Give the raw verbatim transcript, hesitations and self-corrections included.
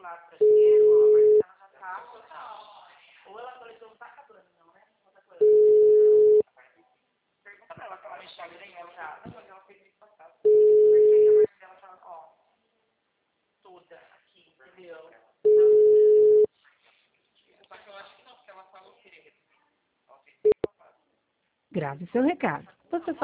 lado brasileiro, ó, mas ela já tá total. Ou ela atualizou, não tá acabando, não, né? Outra coisa. Pergunta pra ela se ela mexeu bem, ela já. Não, mas ela fez isso passado. Por que a marca dela tá, ó, toda aqui, entendeu? Só que eu acho que não, porque ela falou que Grave seu recado. Você